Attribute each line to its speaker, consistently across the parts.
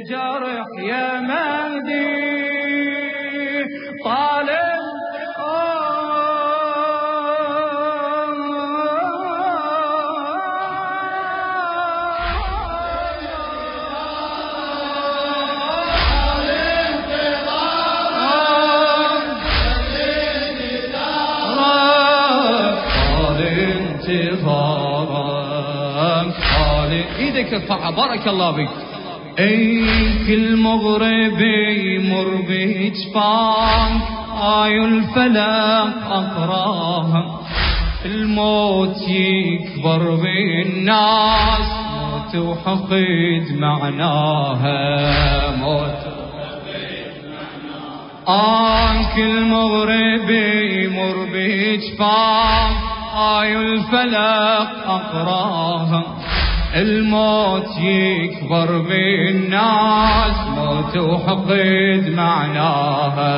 Speaker 1: جرح يا مهدي طالب ايدك ارفعها بارك الله بك. اي كل مغرب يمر بجفاك الفلك اقراها الموت يكبر بالناس موت وحقد معناها موت كل مغرب يمر بجفاك الفلك اقراها الموت يكبر بالناس موت وحقد معناها.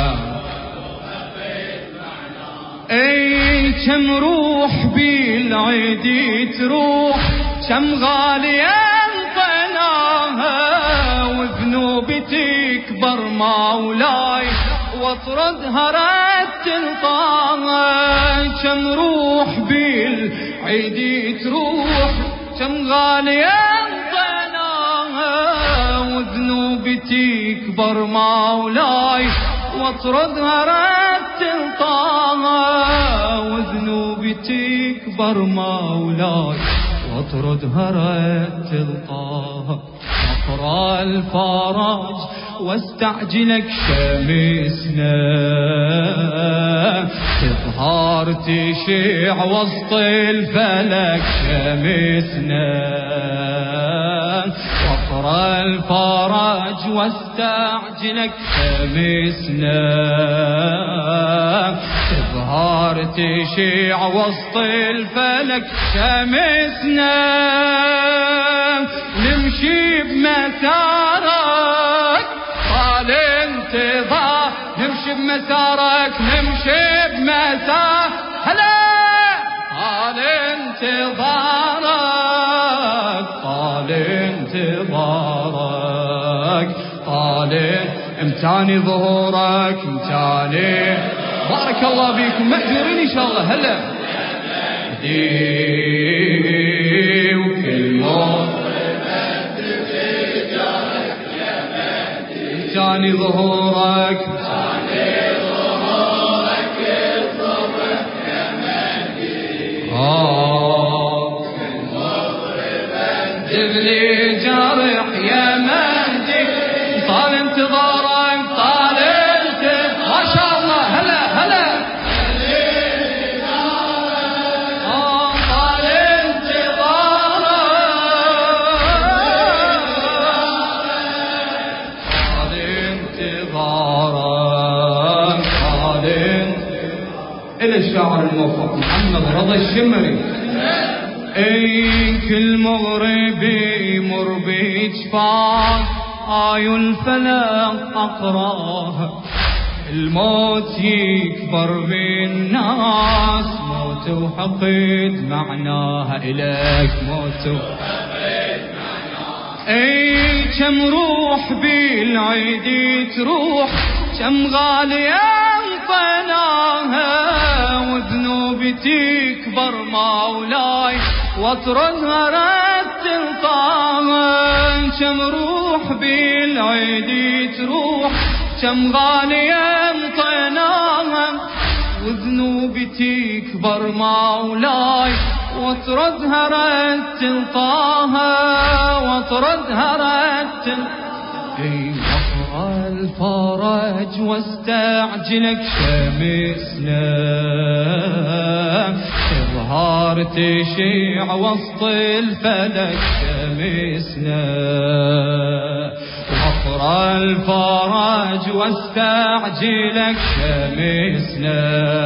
Speaker 1: اي كم روح بالعيد تروح كم غالية انطيناها وذنوب تكبر مولاي واطردها رد تلطاها. كم روح بالعيد تروح كم غالية انطيناها وذنوب تكبر مولاي واطردها رد تلطاها وذنوب تكبر مولاي واطردها رد تلطاها. اقرأ الفرج واستعجلك شمسنا تظهر تشيع وسط الفلك شمسنا. واقرأ الفرج واستعجلك شمسنا تظهر تشيع وسط الفلك شمسنا. نمشي بمسارك طال انتظار نمشي بمسارك نمشي بمسار هلا طال انتظارك طال انتظارك طال امتاني ظهورك امتاني. بارك الله بيكم مأجورين ان شاء الله. هلا وكل موت امتاني ظهورك امتاني ظهورك الصبح يا مهدي. جبلي جرح يا مهدي طال انتظارك طال ما شاء الله. هلا هلا طال انتظارك إلى الشاعر الموفق محمد رضا الشمري. اي كل مغرب يمر بجفاك الفلك اقراها الموت يكبر بالناس موت وحقد معناها إليك موت وحقد معناها. اي كم روح بالعيد تروح كم غالية انطيناها وذنوب تكبر مولاي واطردها رد تلطاها. كم روح بالعيد تروح كم غالية انطيناها وذنوب تكبر مولاي واطردها رد تلطاها واطردها رد تلطاها. اقرأ الفرج واستعجلك شمسنا تظهر تشيع وسط الفلك شمسنا. واقرأ الفرج واستعجلك شمسنا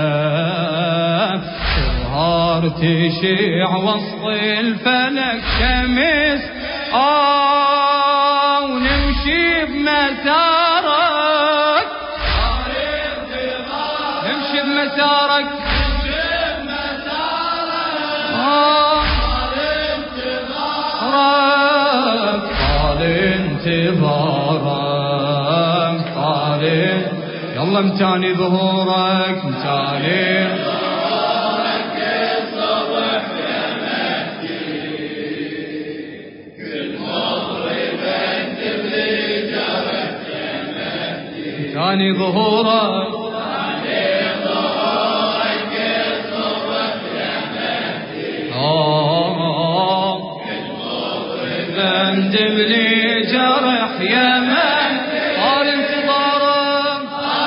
Speaker 1: تظهر تشيع وسط الفلك شمس. ونمشي بمسارك نمشي بمسارك طال انتظارك طالع يلا متاني ظهورك متاني متاني ظهورك اندب لي جرح يا من طال انتظارك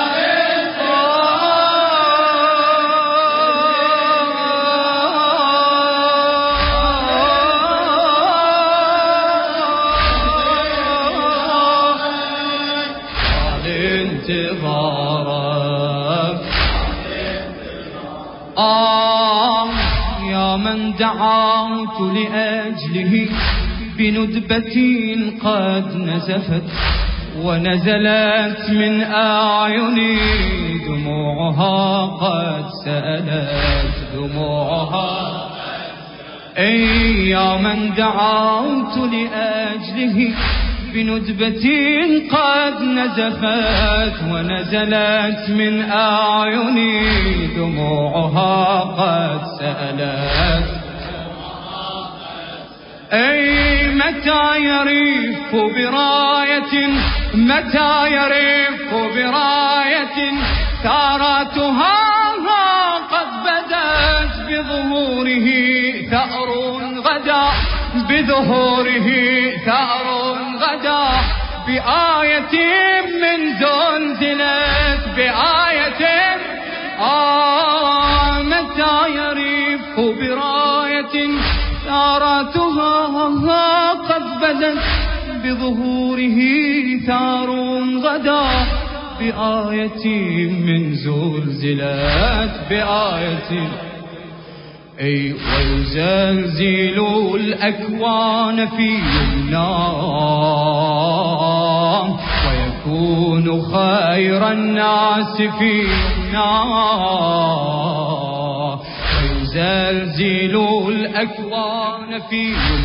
Speaker 1: طال انتظارك يا من دعوت لأجله بندبة قد نزفت ونزلت من أعيني دموعها قد سالت دموعها أي يا من دعوت لأجله بندبة قد نزفت ونزلت من أعيني دموعها قد سالت أي متى يرف براية متى يرف براية ثاراتها قد بدت بظهوره ثأر غدا بظهوره ثأر غدا بآية من زلزلت بآية متى يرف براية ثاراتها قد بدت بظهوره ثار غدا بآية من زلزلت بآية أي ويزلزل الأكوان في يمناه ويكون خير الناس في يمناه ويزلزل الأكوان في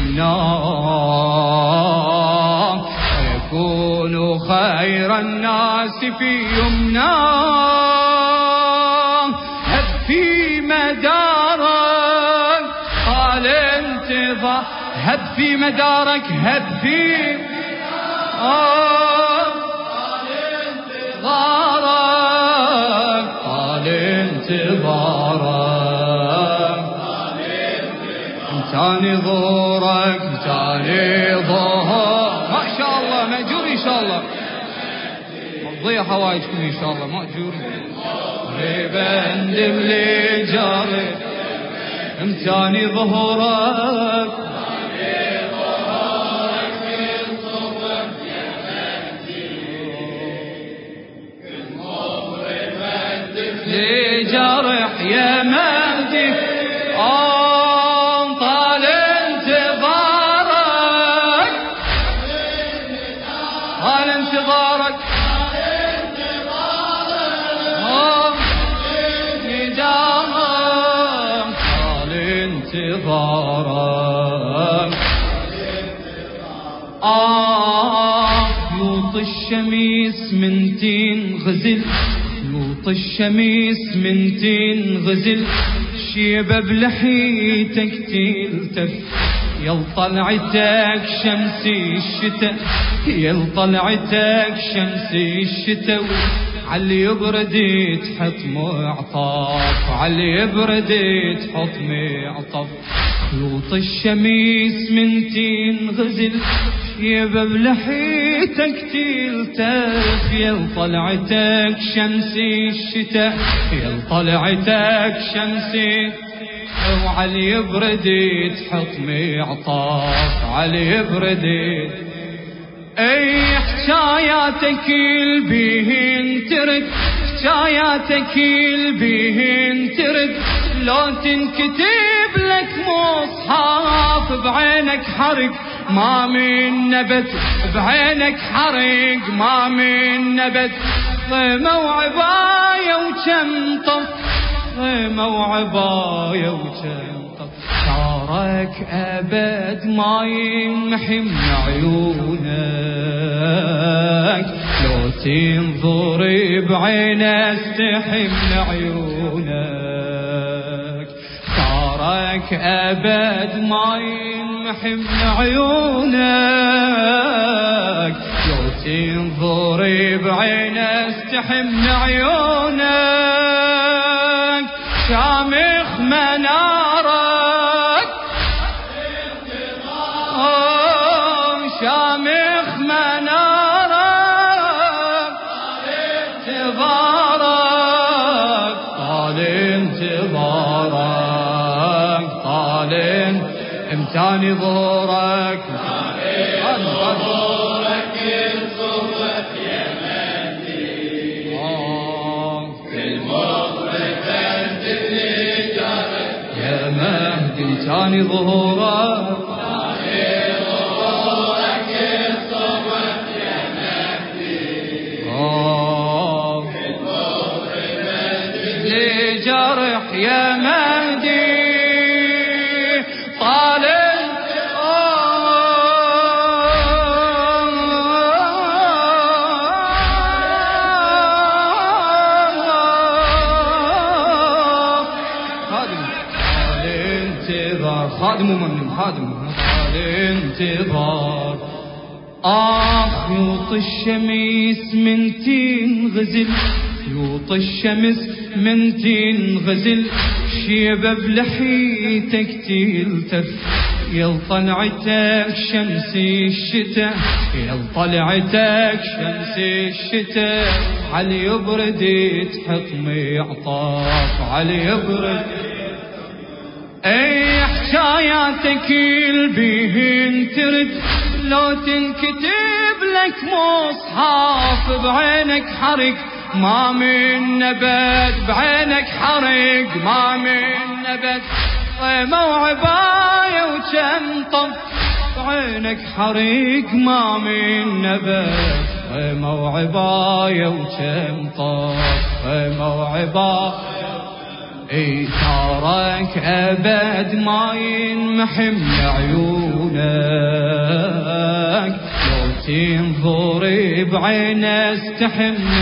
Speaker 1: يمناه ويكون خير الناس في يمناه هب في مدارك طال انتظار هب في مدارك هب في طال انتظارك طال انتظارك متاني ظهورك متاني ظهور ما شاء الله مأجور إن شاء الله مضيع حوايجكم إن شاء الله مأجور بندم لي جاري متاني ظهورك لي جرح يا مهدي طال انتظارك طال انتظارك طال انتظارك لوط الشميس من تين غزل لوط الشميس من تين غزل شيبة بلحيتك تلتف يل طلعتك شمسي الشتاء يل طلعتك شمسي الشتاء علي يبرد تحط معطف علي يبرد تحط معطف لوط الشميس من تين غزل شيبة بلحيتك تلتف يل طلعتك شمسي الشتاء يل طلعتك شمسي وعلي يبرد تحط معطف علي يبرد اي حكاياتك البيهن ترد حكاياتك البيهن ترد لو تنكتب لك مصحف بعينك حرق ما من نبت بعينك حرق ما من نبت موعبايا وكم طف موعبايا وكم طف شعرك أبد ما ينمحي من عيونك تنظري بعين استحي من عيونك، صارك أبد ما ينمحي من عيونك، لو تنظري بعين استحي من عيونك، شامخ منارك شامخ منارك، طال انتظارك، طال امتاني ظهورك،
Speaker 2: ظهورك الصبح يا مهدي، في المغرب انزل لي جارك
Speaker 1: يا مهدي، امتاني ظهورك، جرح يا مهدي، طال انتظار، خادم وممنون، خادم طال انتظار. يوط الشمس من تنغزل، يوط الشمس من تنغزل، شيبة بلحيتك تلتف، يل طلعتك شمس الشتاء، يل طلعتك شمس الشتاء، علي يبرد تحط معطاف، علي يبرد. اي حكاياتك البيهن ترد، لو تنكتب لك مصحف، بعينك حرق ما من نبت، بعينك حرق ما من نبت، موعباية وكم طف، بعينك حرق ما من نبت، موعباية وكم طف، موعباية. ثارك أبد ما ينمحي من عيونك، لو تنظري بعين استحي من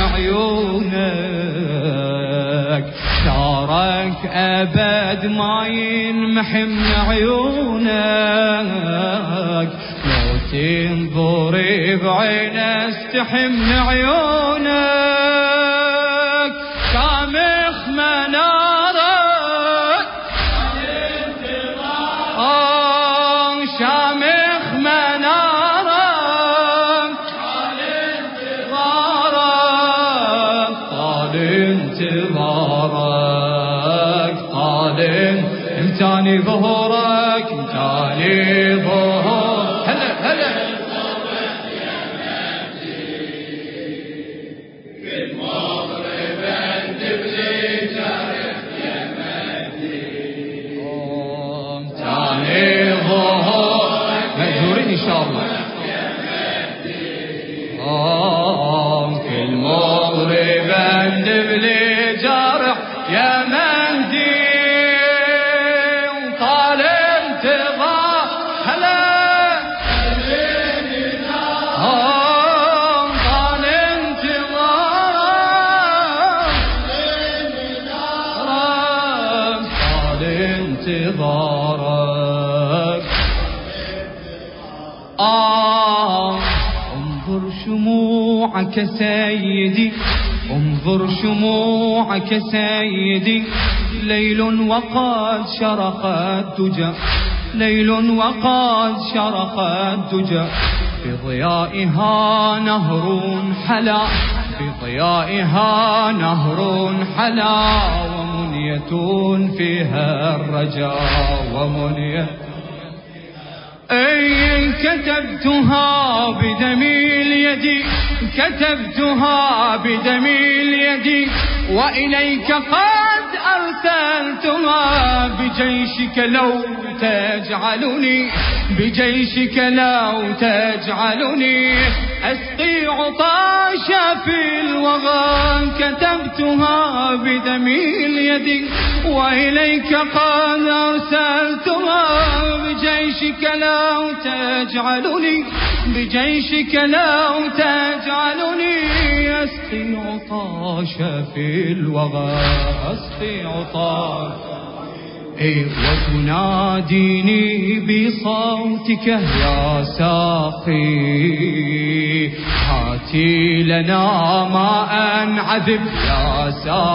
Speaker 1: عيونك، ثارك أبد ما ينمحي من عيونك، لو تنظري بعين استحي من عيونك، شامخ منارك شامخ منارك، طال انتظارك، طال امتاني ظهورك، امتاني ظهور. هلا هلا مأجورين إن شاء الله. في المغرب اندب لي جرح يا مهدي، وطال انتظار. هلا طال انتظار، طال انتظارك. انظر شموعك سيدي، انظر شموعك سيدي، ليل وقد شرق الدجى، ليل وقد شرق الدجى، بضيائها نهر حلا، بضيائها نهر حلا، ومنية فيها الرجاء، ومنية. أي كتبتها بدمي اليد، كتبتها بدمي اليد، وإليك قد أرسلتها، بجيشك لو تجعلني، بجيشك لو تجعلني، أسقي عطاش في الوغى، كتبتها بدمي اليد، وإليك قد أرسلتها، بجيشك لو تجعلني، بجيشك لو تجعلني أسقي عطاش في الوغى، أسقي عطاش وتناديني بصوتك يا ساقي، هاتي لنا ماء عذب يا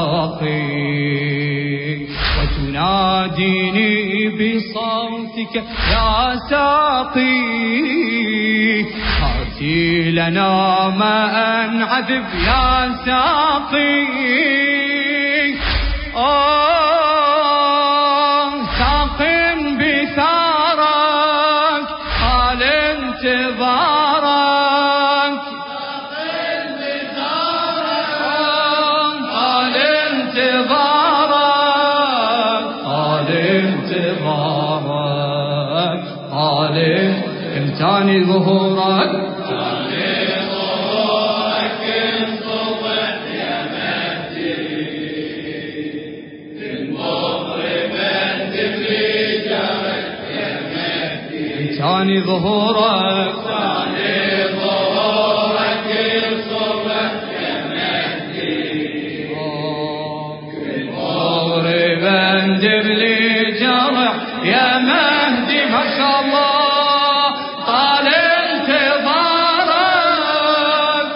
Speaker 1: ساقي، وتناديني بصوتك يا ساقي، هاتي لنا ماء عذب يا ساقي. ساق بثارك طال انتظارك، طال انتظارك، طال انتظارك، طال امتاني ظهورك، ثاني ظهورك، ثاني ظهورك الصبح يا مهدي، مغربا دب لي جرح يا مهدي. ما شاء الله طال انتظارك،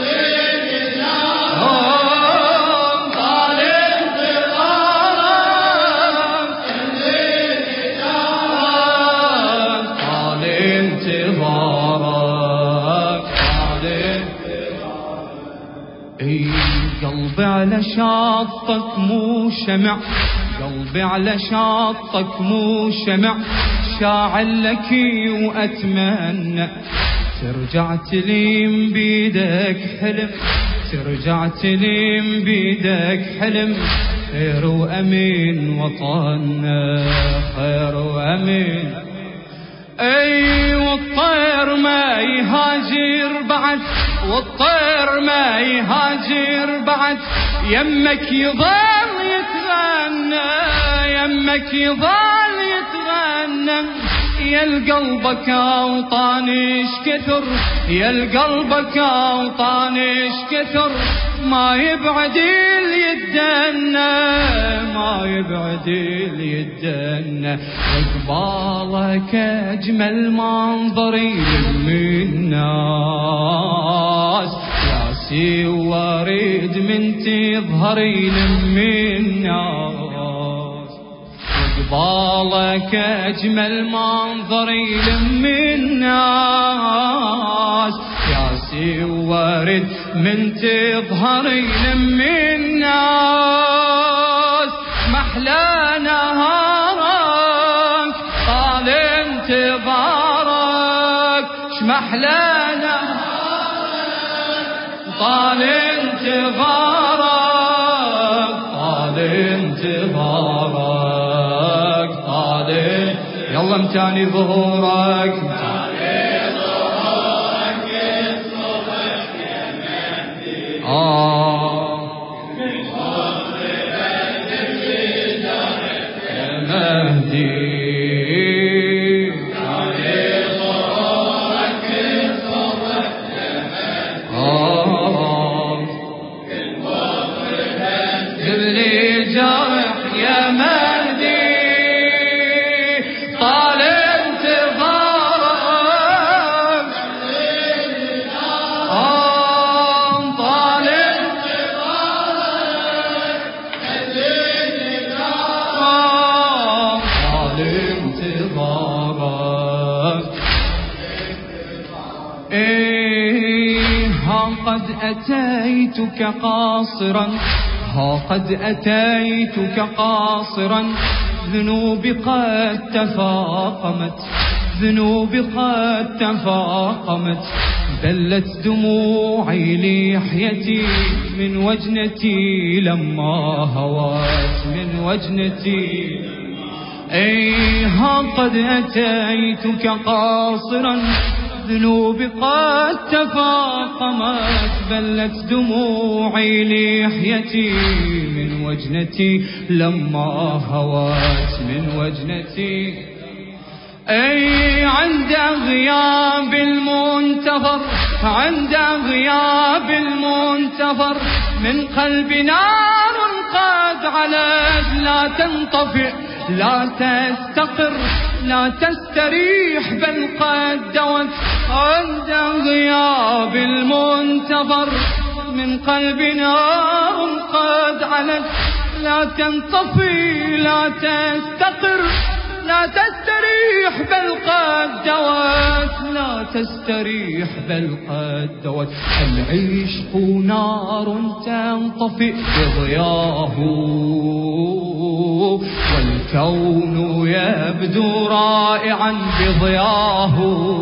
Speaker 1: طال قلبي على شاطك مو شمع، قلبي على شاطك مو شمع، شاعل لك وأتمنى ترجع تليم بيدك حلم، ترجع تليم بيدك حلم، خير وأمين وطننا، خير وأمين. والطير ما يهاجر بعد، والطير ما يهاجر بعد، يمك يظل يتغنى، يمك يظل يتغنى، يا القلبك اوطانش كثر، يا القلبك اوطانش كثر، ما يبعد اللي يتدنى، ما يبعد اللي يتدنى، وقبالك اجمل منظر يلم الناس، يا سي واريد من تظهر يلم الناس، وقبالك اجمل منظر يلم الناس، يا سي وارد من تظهر يلم الناس، محلى نهارك طال انتظارك، شمحلى نهارك طال انتظارك، طال انتظارك، طال يلا امتاني ظهورك، قد أتيتك قاصرا، ها قد أتيتك قاصرا، ذنوبي قد تفاقمت، ذنوبي قد تفاقمت، بلت دموعي لحيتي من وجنتي لما هوات، من وجنتي. ها قد أتيتك قاصرا، ذنوبي قد تفاقمت، بلت دموعي لحيتي من وجنتي لما هوات، من وجنتي. اي عند غياب المنتظر، عند غياب المنتظر من قلب نار قد علت لا تنطفئ لا تستقر لا تستريح بل قد دوت. عند غياب المنتظر من قلب نار قد علت لا تنطفئ لا تستقر لا تستريح بل قد دوت لا تستريح بل قد دوت. العشق نار تنطفئ بضياه والكون يبدو رائعا بضياه.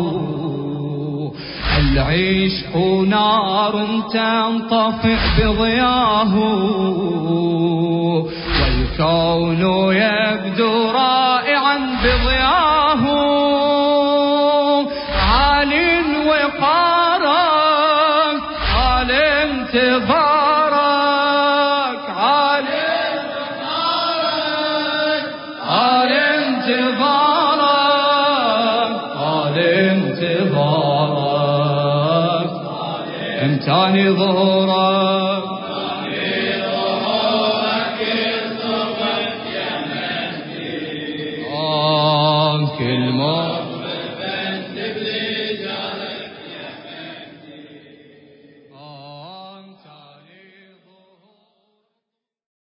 Speaker 1: العشق نار تنطفئ بضياه والكون يبدو رائعا بضياه. عال وقارك عال انتظارك عال انتظارك عال انتظارك امتاني ظهورك كل ما